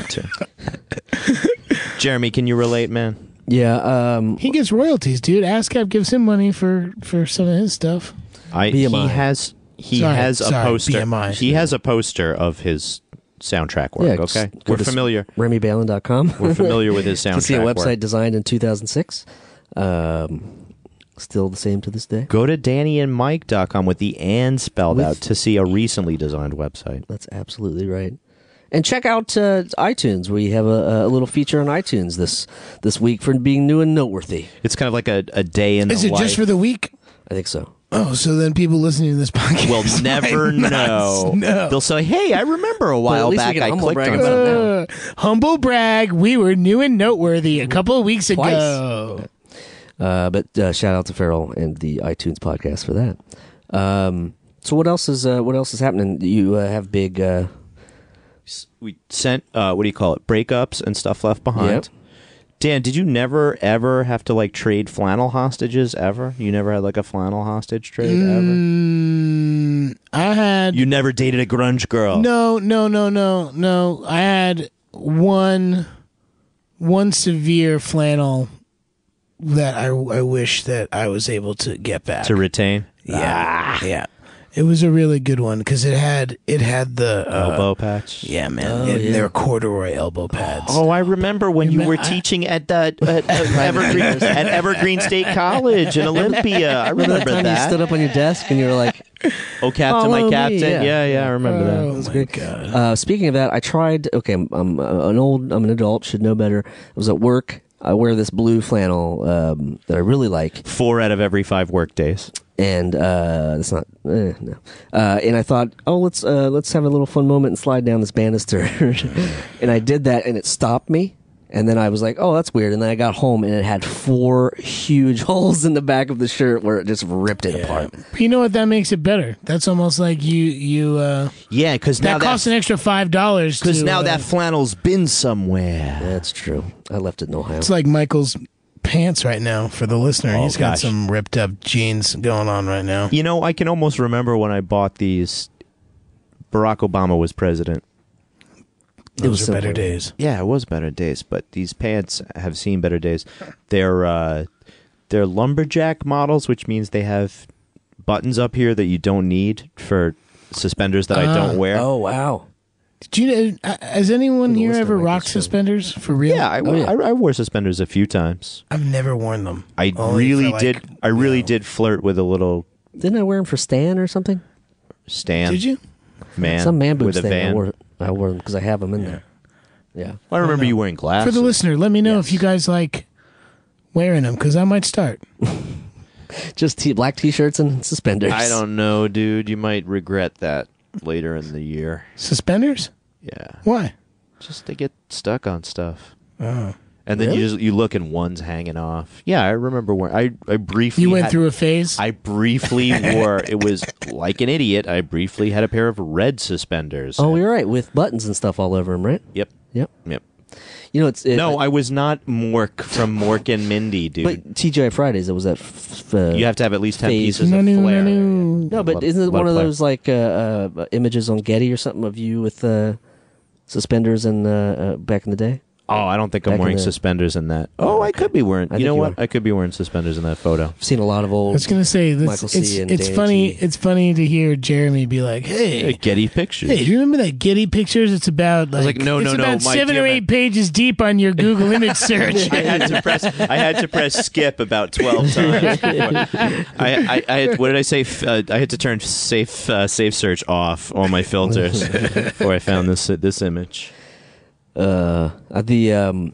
to. Jeremy, can you relate, man? Yeah, um, He gets royalties, dude. ASCAP gives him money for for some of his stuff. I B M I. he has he Sorry, has a sorry, poster. B M I. He has a poster of his soundtrack work. yeah. okay, just go we're to familiar. Remy Balin dot com. We're familiar with his soundtrack. You can see a website work. designed in two thousand six. Um, still the same to this day. Go to danny and mike dot com with the and spelled With- out to see a recently designed website. That's absolutely right. And check out uh, iTunes. We have a, a little feature on iTunes this this week for being new and noteworthy. It's kind of like a, a day in Is the it life. just for the week? I think so. Oh, so then people listening to this podcast We'll never might not know. know. They'll say, "Hey, I remember a while at least we back can I humble clicked brag on about it something." now. Uh, humble brag. We were new and noteworthy a couple of weeks Twice. ago. Uh, but uh, shout out to Farrell and the iTunes podcast for that. Um, so what else is uh, what else is happening? You uh, have big. Uh, We sent uh, what do you call it? Breakups and stuff left behind. Yep. Dan, did you never ever have to like trade flannel hostages ever? You never had like a flannel hostage trade Mm, I had ever? You never dated a grunge girl. no, no, no, no, no. I had one, one severe flannel that I, I wish that I was able to get back. To retain yeah, yeah. It was a really good one because it had it had the uh, elbow patch. Yeah, man. Oh, It- yeah. They were corduroy elbow pads. Oh, I remember when you You were ma- I- teaching at uh, at, uh, Evergreen at Evergreen State College in Olympia. I remember Remember that time you stood that. up on your desk and you were like, Oh, Captain, Oh, my me, captain. yeah. Yeah, yeah, I remember Oh, that. my great. God. uh, speaking of that, I tried. Okay, I'm, I'm uh, an old. I'm an adult. Should know better. I was at work. I wear this blue flannel um, that I really like, Four out of every five work days. and uh, it's not. Eh, no. Uh, and I thought, oh, let's uh, let's have a little fun moment and slide down this banister. And I did that, and it stopped me. And then I was like, oh, that's weird. And then I got home and it had four huge holes in the back of the shirt where it just ripped it apart. But you know what? That makes it better. That's almost like you you. Uh, Yeah, because now that costs an extra five dollars. because now uh, that flannel's been somewhere. That's true. I left it in Ohio. It's like Michael's pants right now for the listener. Oh, He's got gosh. some ripped up jeans going on right now. You know, I can almost remember when I bought these. Barack Obama was president. Those was are simpler. better days. Yeah, it was better days, but these pants have seen better days. They're uh, they're lumberjack models, which means they have buttons up here that you don't need for suspenders that I don't wear. Oh, wow. Did you? Uh, has anyone For the here listener, ever Mike, rocked it's, uh, suspenders for real? Yeah, I, Oh, yeah. I, I wore suspenders a few times. I've never worn them. I Only really for, like, did. I really you know. did flirt with a little Didn't I wear them for Stan or something? stand. Did you? Man, Some man with boobs a thing. I van. wore, I wore them because I have them in there. Yeah. I remember you wearing glasses. For the listener, let me know Yes. if you guys like wearing them because I might start. Just t- black t-shirts and suspenders. I don't know, dude. You might regret that later in the year. Suspenders? Yeah, Why? just to get stuck on stuff. Oh. And then Really? you just you look and one's hanging off. Yeah, I remember when I I briefly You went had- through a phase? I briefly wore it was like an idiot. I briefly had a pair of red suspenders. Oh, you're right. With buttons and stuff all over them, right? Yep. Yep. Yep. You know, it's... It, No, I was not Mork from Mork and Mindy, dude. But T G I Fridays, it was that... F- uh, you have to have at least ten phase. pieces no, of no, flair. no, no. No, but Lot- isn't it lot one of flair. those, like, uh, uh, images on Getty or something of you with uh, suspenders and uh, uh, back in the day? Oh, I don't think Back I'm in wearing the- suspenders in that. Oh, I could be wearing. I You think know you what? are. I could be wearing suspenders in that photo. I've seen a lot of old... I was gonna say this, Michael C. it's and it's Danny funny G. it's funny to hear Jeremy be like, Hey, "Hey, Getty pictures. hey, do you remember that Getty pictures? It's about like, was like, no, it's no, no, about my seven dear or man." eight pages deep on your Google image search." I had to press. I had to press skip about twelve times. I, I, I had, what did I say? F- Uh, I had to turn safe uh, safe search off all my filters before I found this this image. Uh, the... Um,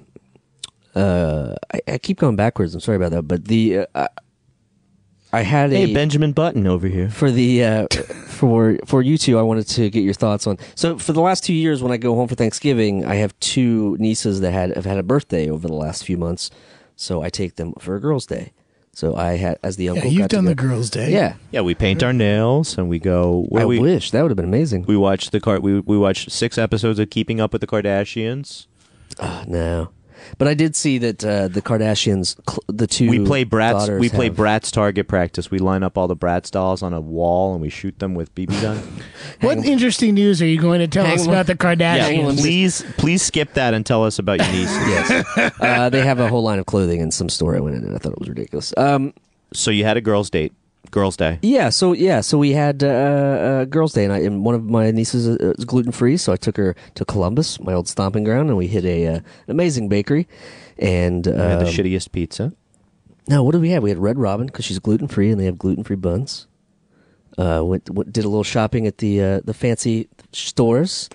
uh, I, I keep going backwards. I'm sorry about that. But the... Uh, I, I had a... Hey, Benjamin Button over here. for the uh, for for you two, I wanted to get your thoughts on. So for the last two years, when I go home for Thanksgiving, I have two nieces that had have had a birthday over the last few months. So I take them for a girls' day. So I had as the Yeah, uncle. you've got to done go- the girls' day. Yeah, Yeah, we paint our nails and we go. Where I we wish that would have been amazing. we watch the car. We we watched six episodes of Keeping Up with the Kardashians. Ah, no, but I did see that uh, the Kardashians, cl- the two We play Bratz. daughters We play have- Bratz target practice. We line up all the Bratz dolls on a wall and we shoot them with B B gun. What interesting news are you going to tell Hang us on. about the Yeah, Kardashians? please, please skip that and tell us about your nieces. Yes, uh, they have a whole line of clothing in some store I went in, and I thought it was ridiculous. Um, So you had a girls' date, girls' day. Yeah, so yeah, so we had uh, uh, girls' day, and, I, and one of my nieces uh, is gluten free, so I took her to Columbus, my old stomping ground, and we hit a uh, an amazing bakery. And uh, We had the shittiest pizza. no, what did we have? We had Red Robin because she's gluten free, and they have gluten free buns. Uh, went, went did a little shopping at the uh, the fancy stores.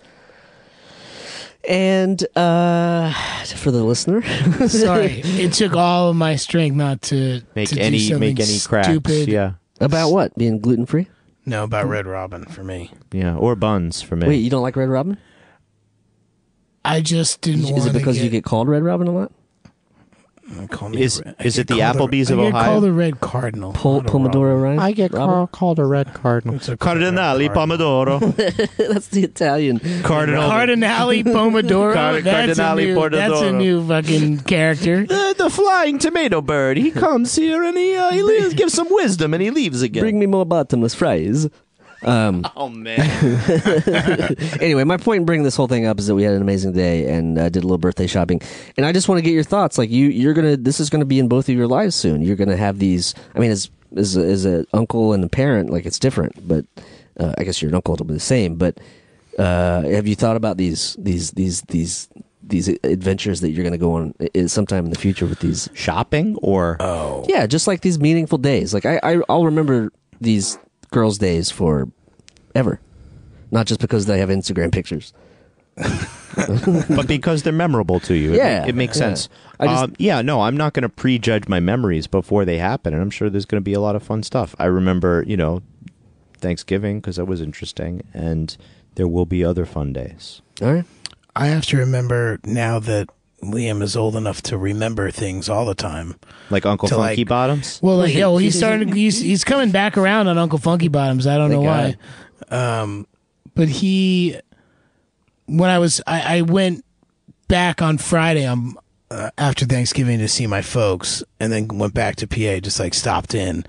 And uh, for the listener, Sorry, it took all of my strength not to Make to do any something make any cracks. stupid. Yeah, about what being gluten free? No, about Red Robin for me. yeah, or buns for me. Wait, you don't like Red Robin? I just didn't want Is it because get, you get called Red Robin a lot? call me Is- a red- I is get it the called a- Applebee's of I get Ohio? called a red cardinal. Pol- not a Pomodoro Robin. Ryan? I get Robin? call, called a red cardinal. It's a Cardinale red Pomodoro. That's the Italian. Cardinal. Cardinale Pomodoro. Card- that's, a Cardinale new, that's a Pomodoro. new fucking character. The, the flying tomato bird. He comes here and he uh, he leaves, gives some wisdom and he leaves again. Bring me more bottomless fries. Um, oh man. anyway, my point in bringing this whole thing up is that we had an amazing day and uh, did a little birthday shopping, and I just want to get your thoughts. Like you, you're gonna. This is gonna be in both of your lives soon. You're gonna have these. I mean, as as a, as an uncle and a parent, like it's different, but uh, I guess you're an uncle. It'll be the same. But uh, have you thought about these these these these these adventures that you're gonna go on uh, sometime in the future with these? Shopping or Oh. Yeah, just like these meaningful days. Like I, I I'll remember these girls' days for ever, not just because they have Instagram pictures. but because they're memorable to you. It, Yeah, it makes yeah. sense. I just- um, yeah, no, I'm not going to prejudge my memories before they happen, and I'm sure there's going to be a lot of fun stuff. I remember, you know, Thanksgiving because that was interesting, and there will be other fun days. All right. I have to remember now that Liam is old enough to remember things all the time. Like Uncle To, Funky like- Bottoms? Well, like, yeah, well, he's starting. He's he's coming back around on Uncle Funky Bottoms. I don't Thank know why. Um, but he, when I was, I, I went back on Friday um, uh, after Thanksgiving to see my folks, and then went back to P A. Just like stopped in,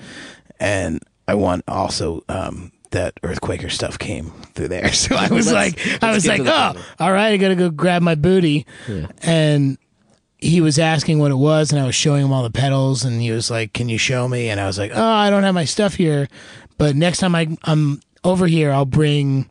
and I want also um, that Earthquaker stuff came through there. So I was Let's- like, I let's was get like, to the oh, family. all right, I gotta go grab my booty, Yeah. and he was asking what it was, and I was showing him all the pedals, and he was like, "Can you show me?" And I was like, "Oh, I don't have my stuff here, but next time I, I'm over here, I'll bring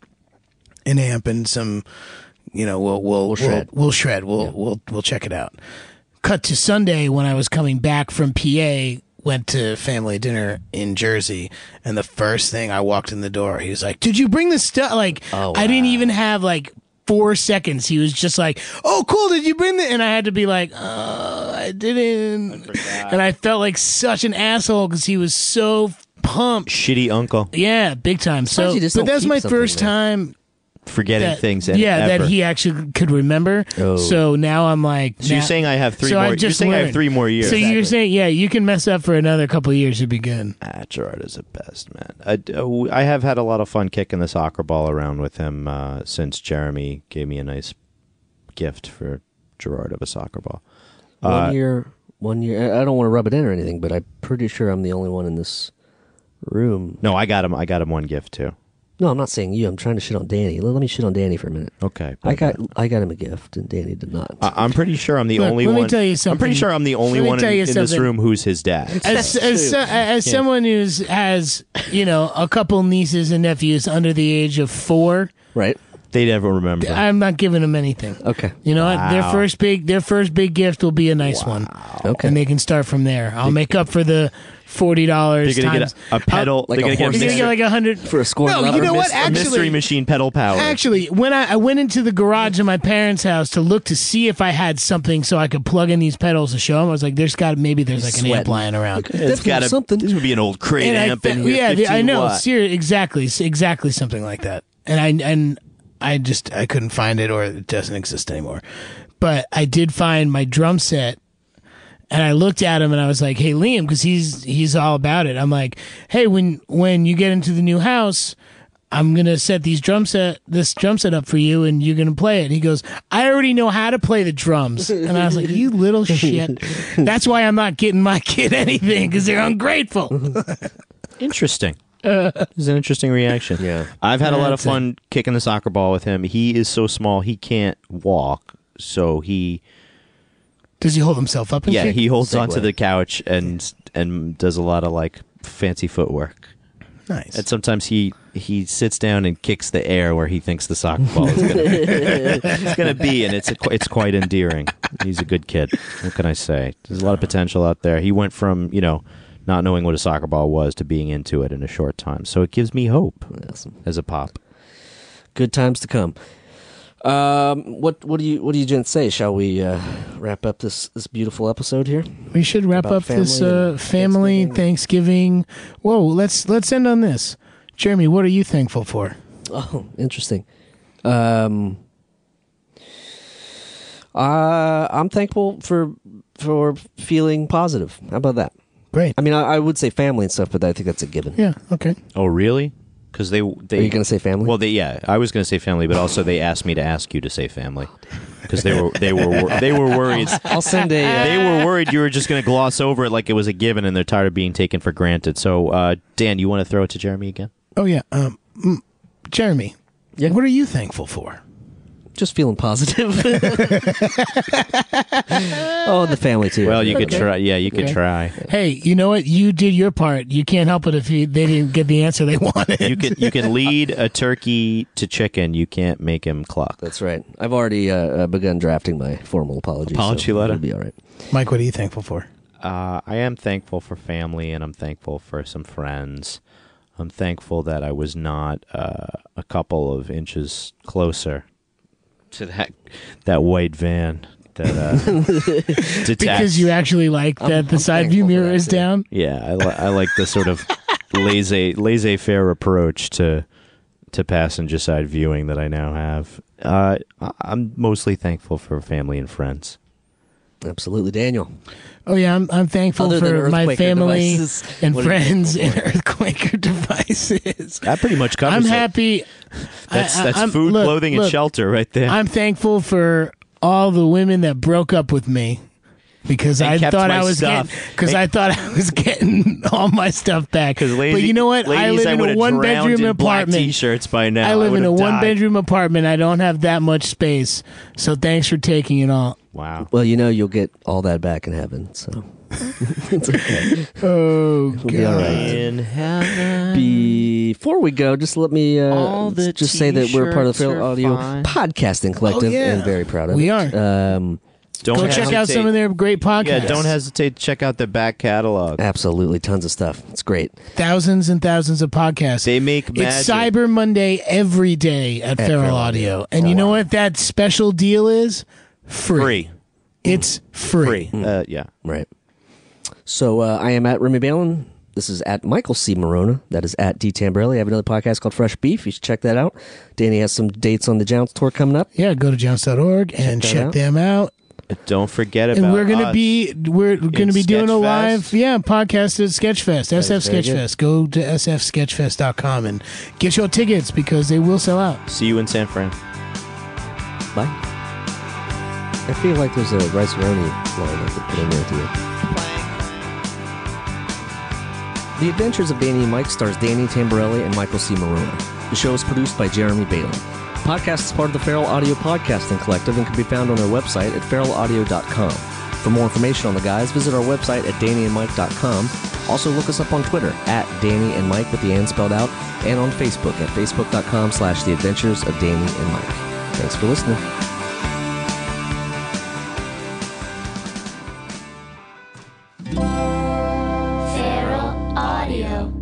an amp and some, you know, we'll we'll we'll shred. we'll, we'll shred, we'll Yeah. we'll we'll check it out." Cut to Sunday when I was coming back from P A. Went to family dinner in Jersey, and the first thing I walked in the door, he was like, "Did you bring the stuff?" Like, Oh, I didn't wow. even have like four seconds. He was just like, "Oh, cool. Did you bring the?" And I had to be like, "Uh, I didn't." And I felt like such an asshole because he was so pumped. Shitty uncle. Yeah, big time. So, you just but don't that's keep my something first there. time. Forgetting That, things. And yeah, ever. that he actually could remember. Oh. So now I'm like, So you're now- saying I have three so more. I You're just saying I have learned. three more years. So you're Exactly. saying, yeah, you can mess up for another couple of years. It'd be good. Ah, Gerard is the best, man. I, uh, I have had a lot of fun kicking the soccer ball around with him uh, since Jeremy gave me a nice gift for Gerard of a soccer ball. One Uh, year, one year. I don't want to rub it in or anything, but I'm pretty sure I'm the only one in this room. No, I got him. I got him one gift too. No, I'm not saying you. I'm trying to shit on Danny. Let, let me shit on Danny for a minute. Okay, I got I got him a gift, and Danny did not. I, I'm pretty sure I'm the Look, only let me one. tell you I'm something. pretty sure I'm the only Let me one in, tell you in this something. room who's his dad. As as, so, as someone who's has you know a couple nieces and nephews under the age of four, Right? They never remember. I'm not giving them anything. Okay. You know what? Their Wow. first big their first big gift will be a nice one, Okay. and they can start from there. I'll make up for the forty dollars. They're gonna get a, a pedal. like they're a gonna get horse They're gonna Mister get like a hundred For a score No, lever? you know what? Mis- a mystery Actually, machine pedal power. Actually, when I, I went into the garage of my parents' house to look to see if I had something so I could plug in these pedals to show them, I was like, "There's got maybe there's like an amp Sweating. lying around." it's Definitely got a, something. This would be an old crate And I amp fe- in here. yeah, the- I fifteen know, watt. ser- exactly, s- exactly something like that. And I and I just I couldn't find it, or it doesn't exist anymore. But I did find my drum set. And I looked at him and I was like, "Hey, Liam," because he's he's all about it. I'm like, "Hey, when when you get into the new house, I'm gonna set these drum set this drum set up for you, and you're gonna play it." And he goes, "I already know how to play the drums." And I was like, "You little shit." That's why I'm not getting my kid anything, because they're ungrateful. Interesting. It's an interesting reaction. Yeah. I've had a lot of That's it. fun kicking the soccer ball with him. He is so small he can't walk, so he Does he hold himself up? And yeah kick? he holds Segue. onto the couch and and does a lot of like fancy footwork. Nice. And sometimes he he sits down and kicks the air where he thinks the soccer ball is gonna, it's gonna be, and it's a, it's quite endearing. He's a good kid. What can I say? There's a lot of potential out there. He went from you know not knowing what a soccer ball was to being into it in a short time. So it gives me hope Awesome. as a pop. Good times to come. Um, what what do you what do you gents say? Shall we uh, wrap up this this beautiful episode here? we should wrap About up this family uh, and family Thanksgiving. Whoa, let's let's end on this. Jeremy, what are you thankful for? Oh, interesting. Um, uh, I'm thankful for for feeling positive. How about that? Great. I mean, I, I would say family and stuff, but I think that's a given. Yeah. Okay. Oh, really? Because they they Are you going to say family? well, they yeah, I was going to say family, but also they asked me to ask you to say family because they were they were wor- they were worried. I'll send a. Uh, They were worried you were just going to gloss over it like it was a given, and they're tired of being taken for granted. So, uh, Dan, you want to throw it to Jeremy again? Oh yeah. Um, mm, Jeremy. Yeah? What are you thankful for? just feeling positive. Oh, and the family too. Well, you could try. Yeah, you could Okay. try. Hey, you know what? You did your part. You can't help it if you, they didn't get the answer they wanted. You can you can lead a turkey to chicken. You can't make him cluck. That's right. I've already uh, uh, begun drafting my formal apology. Apology so letter? It'll be all right. Mike, what are you thankful for? Uh, I am thankful for family, and I'm thankful for some friends. I'm thankful that I was not uh, a couple of inches closer to that that white van that uh, detached. Because you actually like that I'm- the I'm side view thankful for mirror that, is too. down. Yeah, I, li- I like the sort of laissez laissez faire approach to to passenger side viewing that I now have. Uh, I- I'm mostly thankful for family and friends. Absolutely, Daniel. Oh yeah, I'm I'm thankful Other than for my earthquaker family devices, and what are you friends thankful and earthquaker devices. That pretty much covers I'm it. happy. That's I- I- that's I'm- food, look, clothing, and look, shelter right there. I'm thankful for all the women that broke up with me because And I kept thought my I was stuff. getting because And- I thought I was getting all my stuff back. 'Cause ladies, but you know what? I ladies, live in would've a one drowned bedroom in black apartment. T-shirts by now. I live in a would've one died. bedroom apartment. I don't have that much space. So thanks for taking it all. Wow. Well, you know you'll get all that back in heaven, so it's okay. Oh We'll be all right. In heaven. Before we go, just let me uh, All the just say that we're part of the t-shirts Feral are Audio fine. Podcasting Collective, Oh, yeah. and very proud of We it. are. Um, Don't Go hesitate. check out some of their great podcasts. Yeah, don't hesitate to check out their back catalog. absolutely, tons of stuff. It's great. Thousands and thousands of podcasts. They make magic. It's Cyber Monday every day at, Feral, Feral Audio. Audio. And you know what that special deal is? Free. Free. It's free. Free. Uh, yeah. Right. So uh, I am at Remy Balin. This is at Michael C. Morona. That is at D. Tamborelli. I have another podcast called Fresh Beef. You should check that out. Danny has some dates on the Jounce tour coming up. Yeah, go to jounce dot org and that check out. them out. Don't forget about And we're gonna us. be we're gonna In be doing a Sketchfest. live yeah podcast at Sketchfest, S F is very good. Sketchfest. Go to s f sketchfest dot com and get your tickets because they will sell out. See you in San Fran. Bye. I feel like there's a Rice Roni line I could put in there too. The Adventures of Danny and Mike stars Danny Tamborelli and Michael C. Morona. The show is produced by Jeremy Balin. The podcast is part of the Feral Audio Podcasting Collective and can be found on our website at feral audio dot com. For more information on the guys, visit our website at danny and mike dot com. Also look us up on Twitter at Danny and Mike with the and spelled out, and on Facebook at facebook dot com slash The Adventures of Danny and Mike. Thanks for listening. Feral Audio.